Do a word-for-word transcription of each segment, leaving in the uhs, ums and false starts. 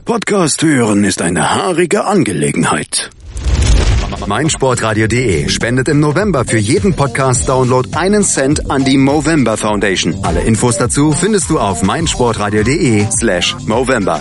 Podcast hören ist eine haarige Angelegenheit. meinsportradio punkt de spendet im November für jeden Podcast-Download einen Cent an die Movember Foundation. Alle Infos dazu findest du auf meinsportradio punkt de slash Movember.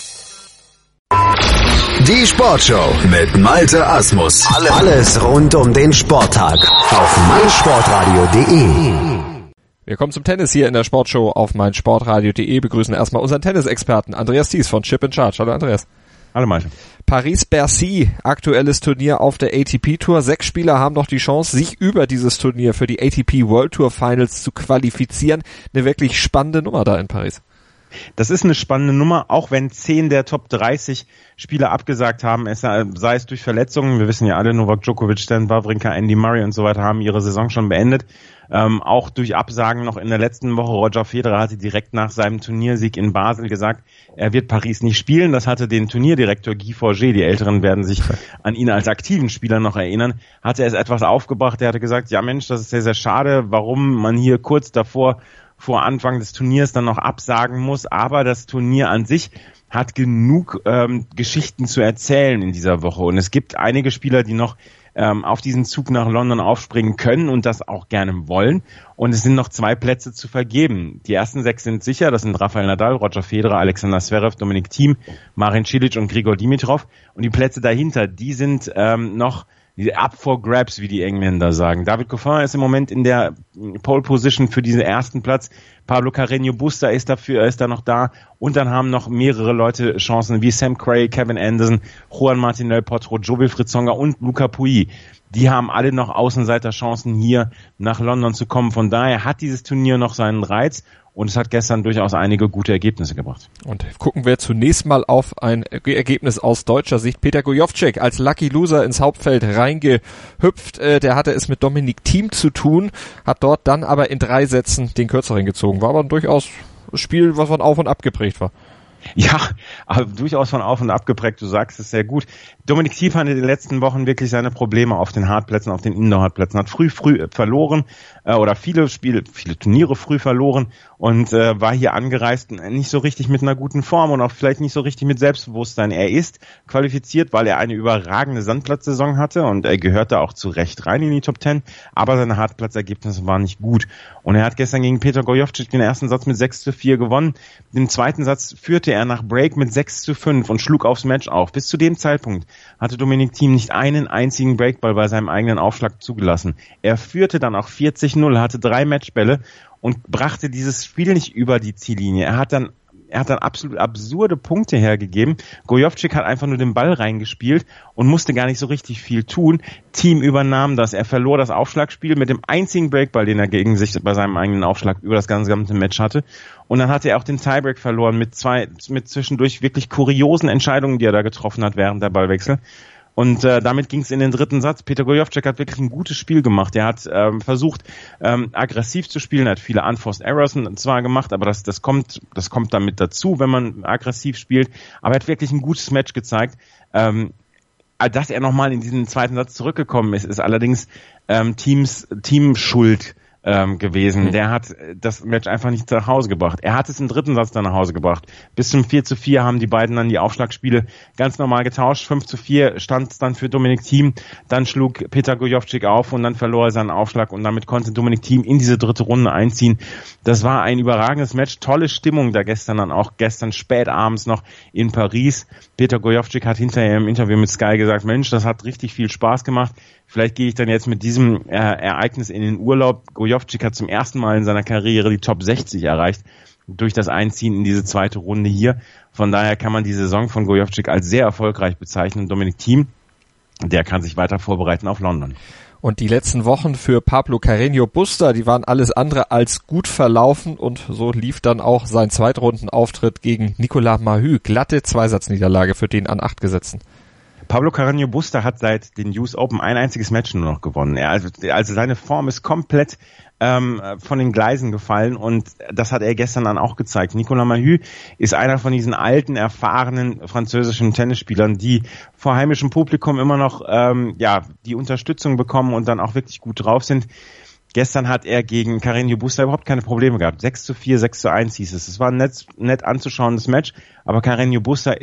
Die Sportshow mit Malte Asmus. Alles rund um den Sporttag auf meinsportradio punkt de. Wir kommen zum Tennis hier in der Sportshow auf meinsportradio punkt de. Begrüßen erstmal unseren Tennisexperten Andreas Thies von Chip in Charge. Hallo Andreas. Hallo Malte. Paris-Bercy, aktuelles Turnier auf der A T P Tour. Sechs Spieler haben noch die Chance, sich über dieses Turnier für die A T P World Tour Finals zu qualifizieren. Eine wirklich spannende Nummer da in Paris. Das ist eine spannende Nummer, auch wenn zehn der Top dreißig Spieler abgesagt haben, es, sei es durch Verletzungen. Wir wissen ja alle, Novak Djokovic, Stan Wawrinka, Andy Murray und so weiter haben ihre Saison schon beendet. Ähm, auch durch Absagen noch in der letzten Woche. Roger Federer hatte direkt nach seinem Turniersieg in Basel gesagt, er wird Paris nicht spielen. Das hatte den Turnierdirektor Guy Forget, die Älteren werden sich an ihn als aktiven Spieler noch erinnern, hatte er es etwas aufgebracht. Er hatte gesagt, ja Mensch, das ist sehr, sehr schade, warum man hier kurz davor vor Anfang des Turniers dann noch absagen muss, aber das Turnier an sich hat genug ähm, Geschichten zu erzählen in dieser Woche und es gibt einige Spieler, die noch ähm, auf diesen Zug nach London aufspringen können und das auch gerne wollen und es sind noch zwei Plätze zu vergeben. Die ersten sechs sind sicher, das sind Rafael Nadal, Roger Federer, Alexander Zverev, Dominik Thiem, Marin Cilic und Grigor Dimitrov und die Plätze dahinter, die sind ähm, noch up for grabs, wie die Engländer sagen. David Goffin ist im Moment in der Pole Position für diesen ersten Platz. Pablo Carreño Busta ist dafür, ist da noch da. Und dann haben noch mehrere Leute Chancen, wie Sam Querrey, Kevin Anderson, Juan Martín del Potro, Jo-Wilfried Tsonga und Luca Pouille. Die haben alle noch Außenseiterchancen, hier nach London zu kommen. Von daher hat dieses Turnier noch seinen Reiz. Und es hat gestern durchaus einige gute Ergebnisse gebracht. Und gucken wir zunächst mal auf ein Ergebnis aus deutscher Sicht. Peter Gojowczyk als Lucky Loser ins Hauptfeld reingehüpft. Der hatte es mit Dominik Thiem zu tun, hat dort dann aber in drei Sätzen den Kürzeren gezogen. War aber durchaus ein Spiel, was von auf und ab geprägt war. Ja, aber durchaus von auf und ab geprägt, du sagst es sehr gut. Dominik Thiem hatte in den letzten Wochen wirklich seine Probleme auf den Hartplätzen, auf den Indoor-Hartplätzen, hat früh, früh verloren äh, oder viele Spiele, viele Turniere früh verloren und äh, war hier angereist, nicht so richtig mit einer guten Form und auch vielleicht nicht so richtig mit Selbstbewusstsein. Er ist qualifiziert, weil er eine überragende Sandplatzsaison hatte und er gehörte auch zu Recht rein in die Top Ten, aber seine Hartplatzergebnisse waren nicht gut. Und er hat gestern gegen Peter Gojowczyk den ersten Satz mit sechs zu vier gewonnen. Den zweiten Satz führte er nach Break mit sechs zu fünf und schlug aufs Match auf. Bis zu dem Zeitpunkt hatte Dominik Thiem nicht einen einzigen Breakball bei seinem eigenen Aufschlag zugelassen. Er führte dann auch vierzig null, hatte drei Matchbälle und brachte dieses Spiel nicht über die Ziellinie. Er hat dann Er hat dann absolut absurde Punkte hergegeben. Gojowczyk hat einfach nur den Ball reingespielt und musste gar nicht so richtig viel tun. Thiem übernahm das. Er verlor das Aufschlagspiel mit dem einzigen Breakball, den er gegen sich bei seinem eigenen Aufschlag über das ganze gesamte Match hatte. Und dann hatte er auch den Tiebreak verloren mit zwei, mit zwischendurch wirklich kuriosen Entscheidungen, die er da getroffen hat während der Ballwechsel. Und äh, damit ging es in den dritten Satz. Peter Gojowczyk hat wirklich ein gutes Spiel gemacht. Er hat ähm, versucht, ähm, aggressiv zu spielen, er hat viele Unforced Errors zwar gemacht, aber das, das kommt das kommt damit dazu, wenn man aggressiv spielt. Aber er hat wirklich ein gutes Match gezeigt. Ähm, dass er nochmal in diesen zweiten Satz zurückgekommen ist, ist allerdings ähm, Teams Teamschuld ähm, gewesen. Der hat das Match einfach nicht nach Hause gebracht. Er hat es im dritten Satz dann nach Hause gebracht. Bis zum vier zu vier haben die beiden dann die Aufschlagspiele ganz normal getauscht. fünf zu vier stand es dann für Dominik Thiem. Dann schlug Peter Gojowczyk auf und dann verlor er seinen Aufschlag und damit konnte Dominik Thiem in diese dritte Runde einziehen. Das war ein überragendes Match. Tolle Stimmung da gestern dann auch. Gestern spät abends noch in Paris. Peter Gojowczyk hat hinterher im Interview mit Sky gesagt, Mensch, das hat richtig viel Spaß gemacht. Vielleicht gehe ich dann jetzt mit diesem äh, Ereignis in den Urlaub. Gojowczyk hat zum ersten Mal in seiner Karriere die Top sechzig erreicht durch das Einziehen in diese zweite Runde hier. Von daher kann man die Saison von Gojowczyk als sehr erfolgreich bezeichnen. Dominik Thiem, der kann sich weiter vorbereiten auf London. Und die letzten Wochen für Pablo Carreño Busta, die waren alles andere als gut verlaufen und so lief dann auch sein Zweitrundenauftritt gegen Nicolas Mahut. Glatte Zweisatzniederlage für den an acht gesetzten. Pablo Carreño Busta hat seit den U S Open ein einziges Match nur noch gewonnen. Er, also, also seine Form ist komplett ähm, von den Gleisen gefallen und das hat er gestern dann auch gezeigt. Nicolas Mahut ist einer von diesen alten, erfahrenen französischen Tennisspielern, die vor heimischem Publikum immer noch ähm, ja die Unterstützung bekommen und dann auch wirklich gut drauf sind. Gestern hat er gegen Carreño Busta überhaupt keine Probleme gehabt. sechs zu vier, sechs zu eins hieß es. Es war ein nett, nett anzuschauendes Match, aber Carreño Busta ist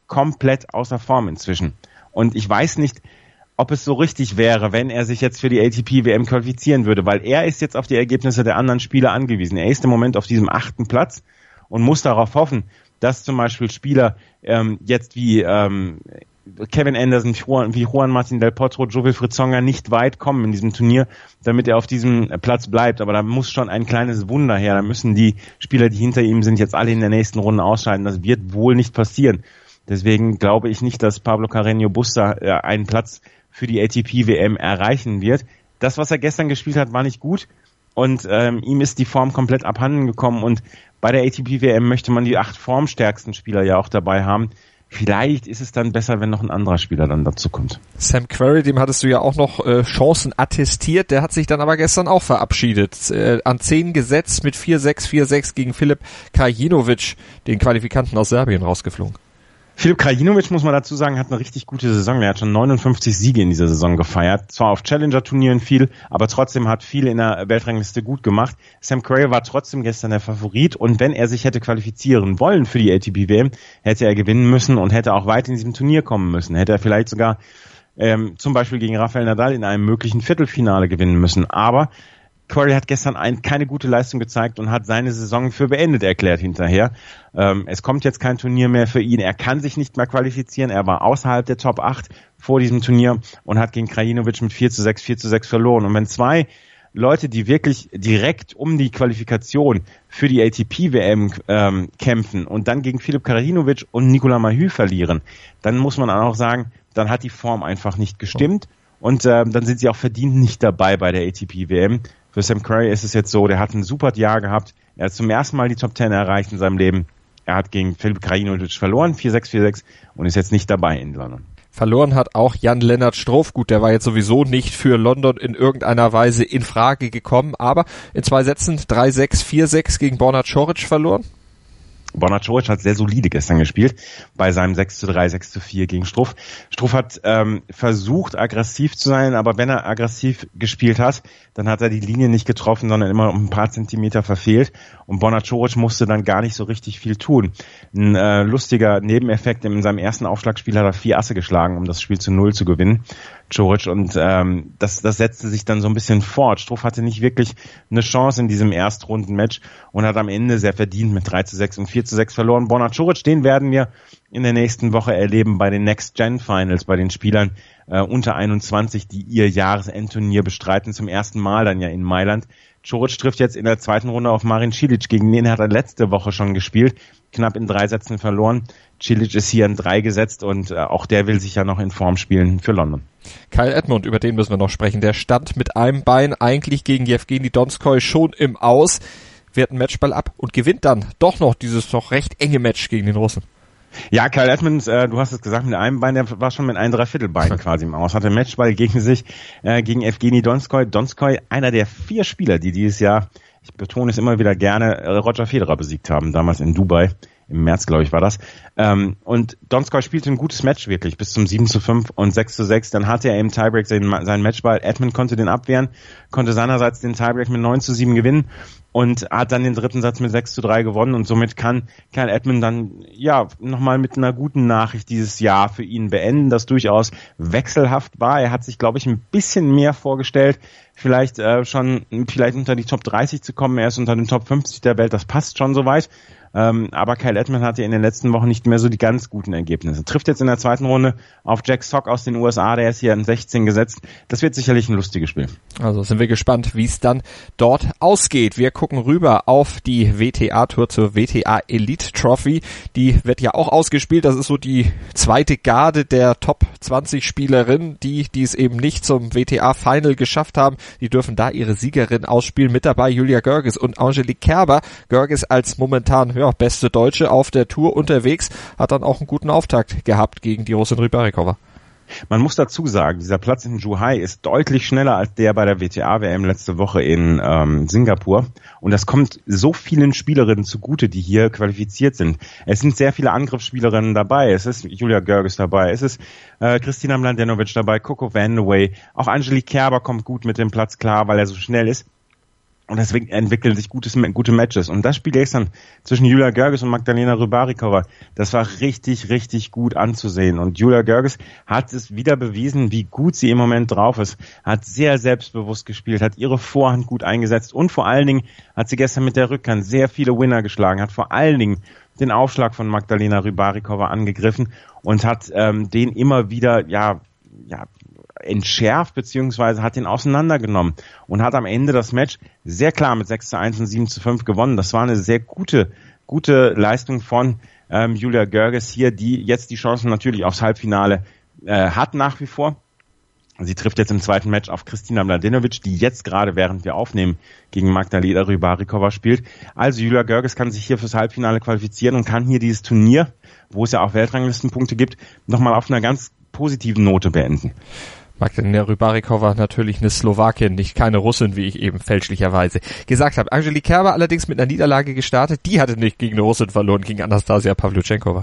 komplett außer Form inzwischen. Und ich weiß nicht, ob es so richtig wäre, wenn er sich jetzt für die A T P W M qualifizieren würde, weil er ist jetzt auf die Ergebnisse der anderen Spieler angewiesen. Er ist im Moment auf diesem achten Platz und muss darauf hoffen, dass zum Beispiel Spieler ähm, jetzt wie ähm, Kevin Anderson, wie Juan Martín del Potro, Jo-Wilfried Tsonga nicht weit kommen in diesem Turnier, damit er auf diesem Platz bleibt. Aber da muss schon ein kleines Wunder her. Da müssen die Spieler, die hinter ihm sind, jetzt alle in der nächsten Runde ausscheiden. Das wird wohl nicht passieren. Deswegen glaube ich nicht, dass Pablo Carreño Busta äh, einen Platz für die A T P W M erreichen wird. Das, was er gestern gespielt hat, war nicht gut. Und ähm, ihm ist die Form komplett abhanden gekommen. Und bei der A T P W M möchte man die acht formstärksten Spieler ja auch dabei haben. Vielleicht ist es dann besser, wenn noch ein anderer Spieler dann dazu kommt. Sam Querrey, dem hattest du ja auch noch äh, Chancen attestiert, der hat sich dann aber gestern auch verabschiedet. Äh, an zehn gesetzt mit vier sechs, vier sechs gegen Filip Krajinovic, den Qualifikanten aus Serbien, rausgeflogen. Filip Krajinovic, muss man dazu sagen, hat eine richtig gute Saison. Er hat schon neunundfünfzig Siege in dieser Saison gefeiert. Zwar auf Challenger-Turnieren viel, aber trotzdem hat viel in der Weltrangliste gut gemacht. Sam Querrey war trotzdem gestern der Favorit und wenn er sich hätte qualifizieren wollen für die A T P W M, hätte er gewinnen müssen und hätte auch weit in diesem Turnier kommen müssen. Hätte er vielleicht sogar ähm, zum Beispiel gegen Rafael Nadal in einem möglichen Viertelfinale gewinnen müssen. Aber Querrey hat gestern ein, keine gute Leistung gezeigt und hat seine Saison für beendet erklärt hinterher. Ähm, es kommt jetzt kein Turnier mehr für ihn. Er kann sich nicht mehr qualifizieren. Er war außerhalb der Top acht vor diesem Turnier und hat gegen Krajinovic mit vier zu sechs, vier zu sechs verloren. Und wenn zwei Leute, die wirklich direkt um die Qualifikation für die A T P W M ähm, kämpfen und dann gegen Filip Krajinovic und Nicolas Mahut verlieren, dann muss man auch sagen, dann hat die Form einfach nicht gestimmt und äh, dann sind sie auch verdient nicht dabei bei der A T P W M. Für Sam Querrey ist es jetzt so, der hat ein super Jahr gehabt. Er hat zum ersten Mal die Top zehn erreicht in seinem Leben. Er hat gegen Filip Krajinovic verloren, vier sechs, vier sechs und ist jetzt nicht dabei in London. Verloren hat auch Jan-Lennart Struff. Gut, der war jetzt sowieso nicht für London in irgendeiner Weise in Frage gekommen, aber in zwei Sätzen drei sechs, vier sechs gegen Borna Coric verloren. Borna Coric hat sehr solide gestern gespielt bei seinem sechs zu drei, sechs zu vier gegen Struff. Struff hat ähm, versucht, aggressiv zu sein, aber wenn er aggressiv gespielt hat, dann hat er die Linie nicht getroffen, sondern immer um ein paar Zentimeter verfehlt. Und Borna Coric musste dann gar nicht so richtig viel tun. Ein äh, lustiger Nebeneffekt, in seinem ersten Aufschlagspiel hat er vier Asse geschlagen, um das Spiel zu null zu gewinnen. Coric und ähm, das, das setzte sich dann so ein bisschen fort. Struff hatte nicht wirklich eine Chance in diesem Erstrundenmatch und hat am Ende sehr verdient mit drei zu sechs und vier zu sechs verloren. Borna Coric, den werden wir in der nächsten Woche erleben bei den Next-Gen-Finals, bei den Spielern äh, unter einundzwanzig, die ihr Jahresendturnier bestreiten, zum ersten Mal dann ja in Mailand. Coric trifft jetzt in der zweiten Runde auf Marin Cilic, gegen den hat er letzte Woche schon gespielt, knapp in drei Sätzen verloren. Cilic ist hier in drei gesetzt und äh, auch der will sich ja noch in Form spielen für London. Kyle Edmund, über den müssen wir noch sprechen. Der stand mit einem Bein eigentlich gegen Jewgeni Donskoi schon im Aus, wehrt einen Matchball ab und gewinnt dann doch noch dieses doch recht enge Match gegen den Russen. Ja, Kyle Edmund, äh, du hast es gesagt, mit einem Bein, der war schon mit einem Dreiviertelbein quasi im Aus, hatte Matchball gegen sich, äh, gegen Jewgeni Donskoi. Donskoi, einer der vier Spieler, die dieses Jahr, ich betone es immer wieder gerne, äh, Roger Federer besiegt haben, damals in Dubai. Im März, glaube ich, war das. Ähm, und Donskoi spielte ein gutes Match wirklich, bis zum sieben zu fünf und sechs zu sechs. Dann hatte er im Tiebreak seinen, seinen Matchball. Edmund konnte den abwehren, konnte seinerseits den Tiebreak mit neun zu sieben gewinnen und hat dann den dritten Satz mit sechs zu drei gewonnen. Und somit kann Kyle Edmund dann, ja, nochmal mit einer guten Nachricht dieses Jahr für ihn beenden, das durchaus wechselhaft war. Er hat sich, glaube ich, ein bisschen mehr vorgestellt, vielleicht äh, schon, vielleicht unter die Top dreißig zu kommen. Er ist unter den Top fünfzig der Welt, das passt schon soweit. Ähm, aber Kyle Edmund hatte in den letzten Wochen nicht mehr so die ganz guten Ergebnisse. Trifft jetzt in der zweiten Runde auf Jack Sock aus den U S A, der ist hier an sechzehn gesetzt. Das wird sicherlich ein lustiges Spiel. Also sind wir gespannt, wie es dann dort ausgeht. Wir gucken rüber auf die W T A-Tour zur W T A Elite Trophy. Die wird ja auch ausgespielt. Das ist so die zweite Garde der Top zwanzig Spielerinnen, die, die es eben nicht zum W T A-Final geschafft haben. Die dürfen da ihre Siegerin ausspielen. Mit dabei Julia Görges und Angelique Kerber. Görges als momentan ja, beste Deutsche auf der Tour unterwegs, hat dann auch einen guten Auftakt gehabt gegen die Russin Rybarikova. Man muss dazu sagen, dieser Platz in Zhuhai ist deutlich schneller als der bei der W T A W M letzte Woche in ähm, Singapur. Und das kommt so vielen Spielerinnen zugute, die hier qualifiziert sind. Es sind sehr viele Angriffsspielerinnen dabei. Es ist Julia Görges dabei. Es ist äh, Kristina Mladenovic dabei, Coco Vandeweghe. Auch Angelique Kerber kommt gut mit dem Platz klar, weil er so schnell ist. Und deswegen entwickeln sich gutes, gute Matches. Und das Spiel gestern zwischen Julia Görges und Magdalena Rybarikova, das war richtig, richtig gut anzusehen. Und Julia Görges hat es wieder bewiesen, wie gut sie im Moment drauf ist. Hat sehr selbstbewusst gespielt, hat ihre Vorhand gut eingesetzt und vor allen Dingen hat sie gestern mit der Rückhand sehr viele Winner geschlagen, hat vor allen Dingen den Aufschlag von Magdalena Rybarikova angegriffen und hat ähm, den immer wieder, ja, ja, entschärft, beziehungsweise hat ihn auseinandergenommen und hat am Ende das Match sehr klar mit sechs zu eins und sieben zu fünf gewonnen. Das war eine sehr gute, gute Leistung von ähm, Julia Görges hier, die jetzt die Chancen natürlich aufs Halbfinale äh, hat nach wie vor. Sie trifft jetzt im zweiten Match auf Kristina Mladenovic, die jetzt gerade, während wir aufnehmen, gegen Magdalena Rybarikova spielt. Also Julia Görges kann sich hier fürs Halbfinale qualifizieren und kann hier dieses Turnier, wo es ja auch Weltranglistenpunkte gibt, nochmal auf einer ganz positiven Note beenden. Magdalena Rybarikova natürlich eine Slowakin, nicht keine Russin, wie ich eben fälschlicherweise gesagt habe. Angelique Kerber allerdings mit einer Niederlage gestartet. Die hatte nicht gegen eine Russin verloren, gegen Anastasia Pawlutschenkova.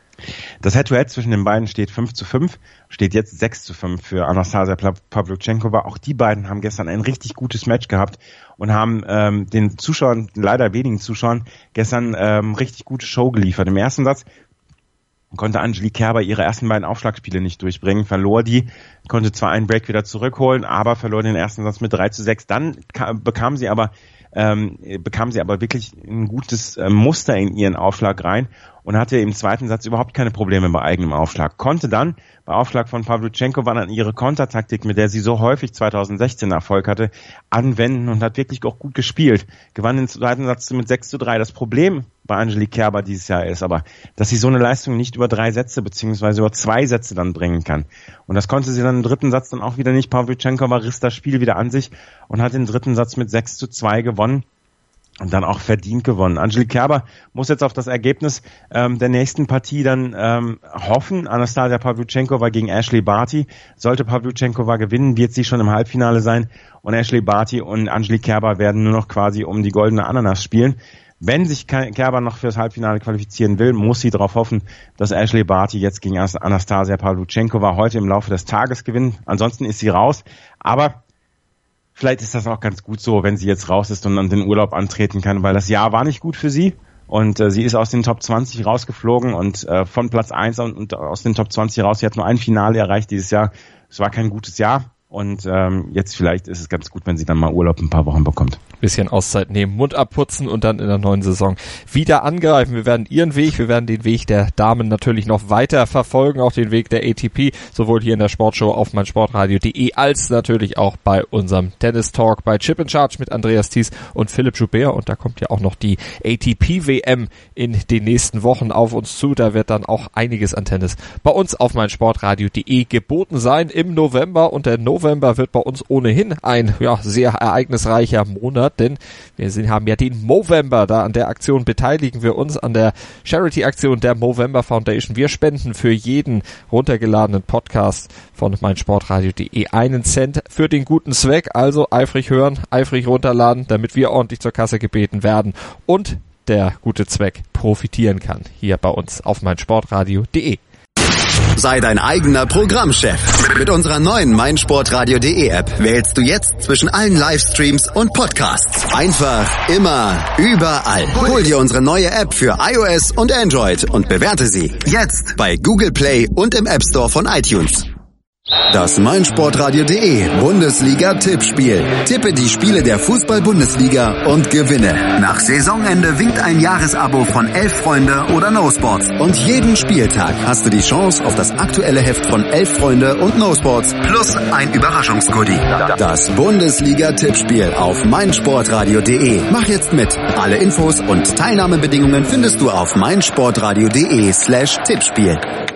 Das Head-to-Head zwischen den beiden steht fünf zu fünf, steht jetzt sechs zu fünf für Anastasia Pawlutschenkova. Auch die beiden haben gestern ein richtig gutes Match gehabt und haben ähm, den Zuschauern, leider wenigen Zuschauern, gestern ähm, richtig gute Show geliefert. Im ersten Satz konnte Angelique Kerber ihre ersten beiden Aufschlagspiele nicht durchbringen, verlor die, konnte zwar einen Break wieder zurückholen, aber verlor den ersten Satz mit drei zu sechs. Dann kam, bekam sie aber ähm, bekam sie aber wirklich ein gutes äh, Muster in ihren Aufschlag rein und hatte im zweiten Satz überhaupt keine Probleme bei eigenem Aufschlag. Konnte dann bei Aufschlag von Pawlutschenkova an ihre Kontertaktik, mit der sie so häufig zwanzig sechzehn Erfolg hatte, anwenden und hat wirklich auch gut gespielt. Gewann den zweiten Satz mit sechs zu drei. Das Problem bei Angelique Kerber dieses Jahr ist aber, dass sie so eine Leistung nicht über drei Sätze beziehungsweise über zwei Sätze dann bringen kann. Und das konnte sie dann im dritten Satz dann auch wieder nicht. Pawlutschenkova riss das Spiel wieder an sich und hat den dritten Satz mit sechs zu zwei gewonnen. Und dann auch verdient gewonnen. Angelique Kerber muss jetzt auf das Ergebnis ähm, der nächsten Partie dann ähm, hoffen. Anastasia Pawlutschenkova gegen Ashley Barty. Sollte Pawlutschenkova gewinnen, wird sie schon im Halbfinale sein. Und Ashley Barty und Angelique Kerber werden nur noch quasi um die goldene Ananas spielen. Wenn sich Kerber noch fürs Halbfinale qualifizieren will, muss sie darauf hoffen, dass Ashley Barty jetzt gegen Anastasia Pawlutschenkova heute im Laufe des Tages gewinnt. Ansonsten ist sie raus. Aber vielleicht ist das auch ganz gut so, wenn sie jetzt raus ist und dann den Urlaub antreten kann, weil das Jahr war nicht gut für sie und äh, sie ist aus den Top zwanzig rausgeflogen und äh, von Platz eins und, und aus den Top zwanzig raus. Sie hat nur ein Finale erreicht dieses Jahr. Es war kein gutes Jahr und ähm, jetzt vielleicht ist es ganz gut, wenn sie dann mal Urlaub ein paar Wochen bekommt. Bisschen Auszeit nehmen, Mund abputzen und dann in der neuen Saison wieder angreifen. Wir werden ihren Weg, wir werden den Weg der Damen natürlich noch weiter verfolgen, auch den Weg der A T P, sowohl hier in der Sportshow auf meinsportradio punkt de als natürlich auch bei unserem Tennis Talk bei Chip in Charge mit Andreas Thies und Philipp Joubert. Und da kommt ja auch noch die A T P W M in den nächsten Wochen auf uns zu. Da wird dann auch einiges an Tennis bei uns auf meinsportradio punkt de geboten sein im November. Und der November wird bei uns ohnehin ein ja sehr ereignisreicher Monat, denn wir sind, haben ja den Movember, da an der Aktion beteiligen wir uns, an der Charity-Aktion der Movember Foundation. Wir spenden für jeden runtergeladenen Podcast von meinsportradio punkt de einen Cent für den guten Zweck, also eifrig hören, eifrig runterladen, damit wir ordentlich zur Kasse gebeten werden und der gute Zweck profitieren kann, hier bei uns auf meinsportradio punkt de. Sei dein eigener Programmchef. Mit unserer neuen meinsportradio punkt de App wählst du jetzt zwischen allen Livestreams und Podcasts. Einfach, immer, überall. Hol dir unsere neue App für iOS und Android und bewerte sie jetzt bei Google Play und im App Store von iTunes. Das meinsportradio punkt de Bundesliga-Tippspiel. Tippe die Spiele der Fußball-Bundesliga und gewinne. Nach Saisonende winkt ein Jahresabo von Elf Freunde oder No Sports. Und jeden Spieltag hast du die Chance auf das aktuelle Heft von Elf Freunde und No Sports plus ein Überraschungsgoodie. Das Bundesliga-Tippspiel auf meinsportradio punkt de. Mach jetzt mit. Alle Infos und Teilnahmebedingungen findest du auf meinsportradio punkt de slash Tippspiel.